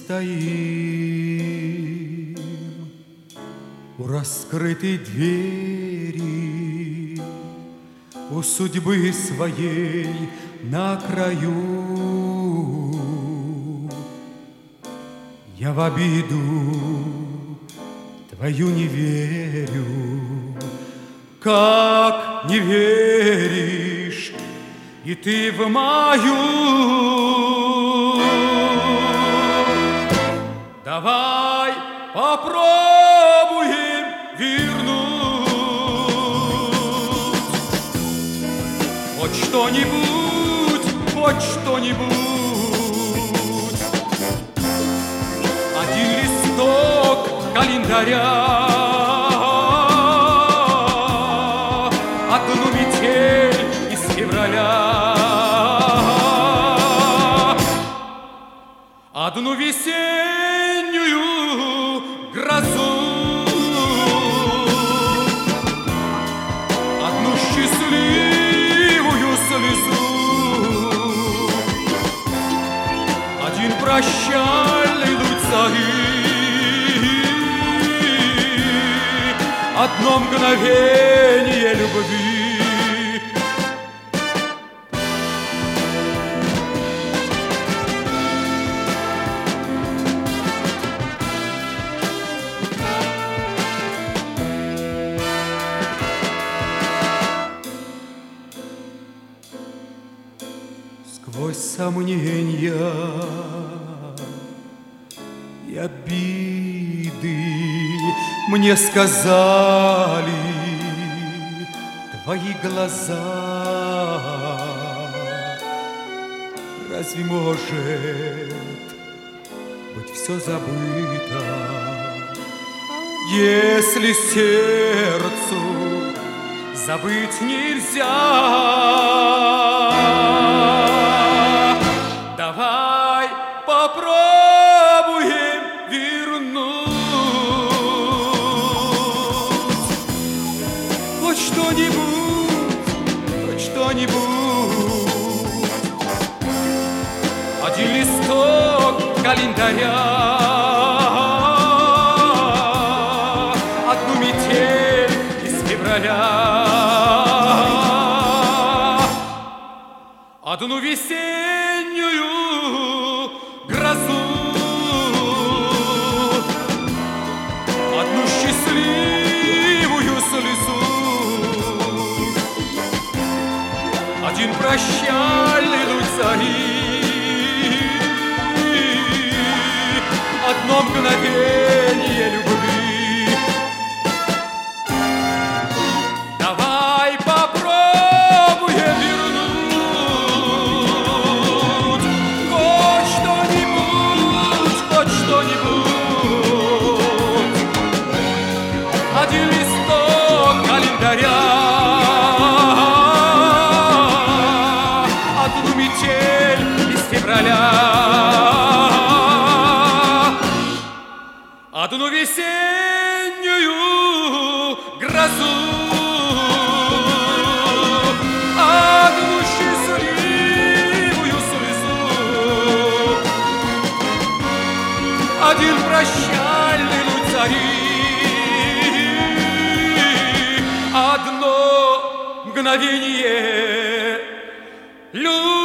стоим у раскрытой двери, у судьбы своей на краю. Я в обиду твою не верю, как не веришь и ты в мою. Давай попробуем вернуть хоть что-нибудь, хоть что-нибудь. Один листок календаря, одну метель из февраля, одну весеннюю грозу, одну счастливую слезу, один прощальный луч зари, одно мгновение любви. Сквозь сомнения и обиды мне сказали твои глаза. Разве может быть все забыто, если сердцу забыть нельзя? Давай попробуем вернуть хоть что-нибудь, хоть что-нибудь. Один листок календаря, одну метель из февраля, одну весеннюю грозу, одну счастливую слезу, один прощальный луч зари, одно мгновение любви. Давай попробуем вернуть хоть что-нибудь, хоть что-нибудь. Один листок календаря, одну метель из февраля, одну весеннюю грозу, одну счастливую слезу, один прощальный луч зари, одно мгновение любви.